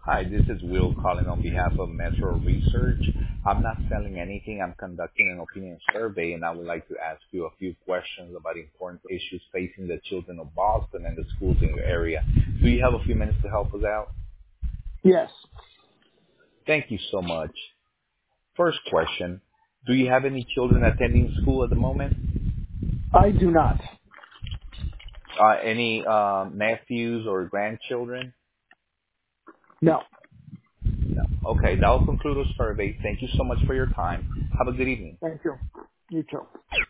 Hi, this is Will calling on behalf of Metro Research. I'm not selling anything. I'm conducting an opinion survey, and I would like to ask you a few questions about important issues facing the children of Boston and the schools in your area. Do you have a few minutes to help us out? Yes, Thank you so much. First question, do you have any children attending school at the moment? I do not. Any nephews or grandchildren? No, No. Okay, that will conclude our survey. Thank you so much for your time. Have a good evening. thank you. You too.